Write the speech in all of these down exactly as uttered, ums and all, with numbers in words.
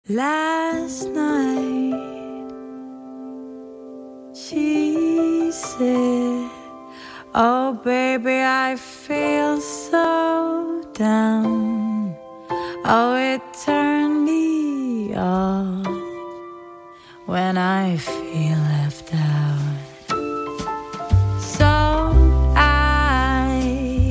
Last night she said, oh baby, I feel so down. Oh, it turned me off when I feel left out. So I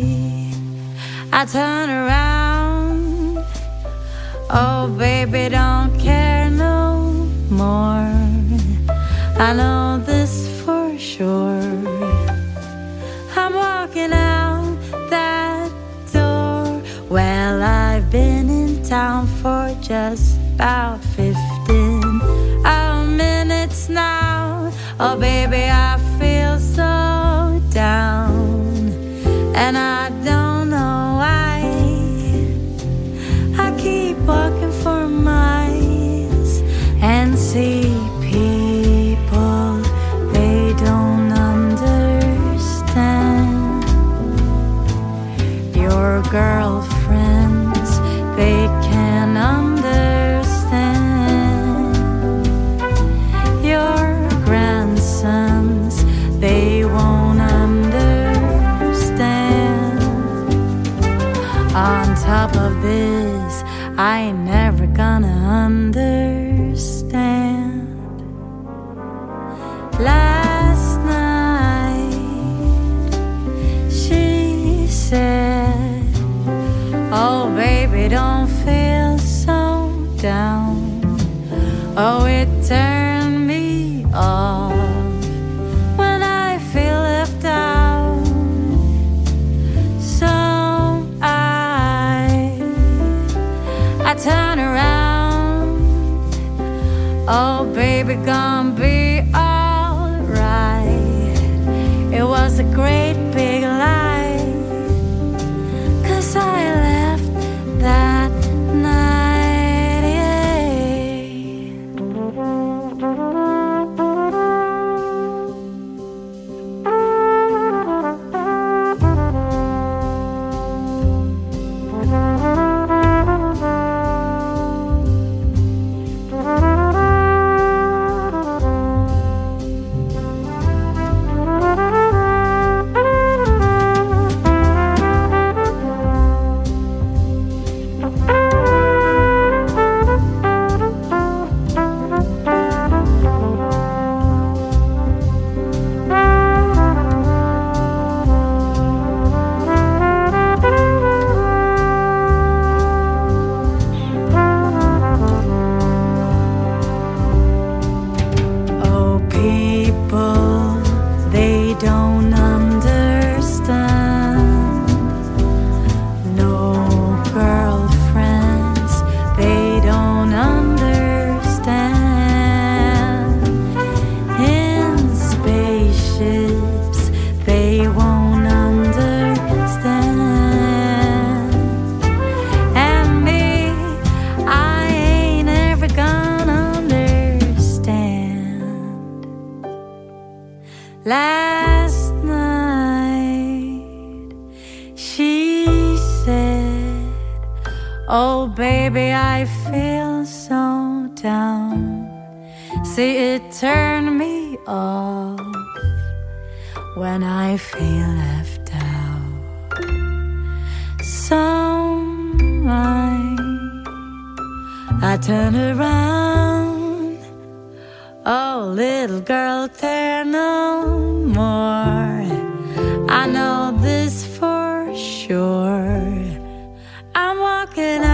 I turn around. Oh baby, don't care no more. I know this for sure. I'm walking out that door. Well, I've been in town for just about fifteen oh, minutes now. Oh baby, I feel so down, and I don't know why. I keep walking for miles and see people they don't understand. Your girlfriends, they can understand. Your grandsons, they won't understand. On top of this, I ain't never gonna understand. Last night she said, oh baby, don't feel so down. Oh, it turned me off when I feel left out. So I I turn around. Oh baby, gonna be alright. It was a great big lie, 'cause I left that night, Last night she said, oh baby, I feel so down. See, it turned me off when I feel left out. So I I turn around. Oh, little girl, care no more. I know this for sure. I'm walking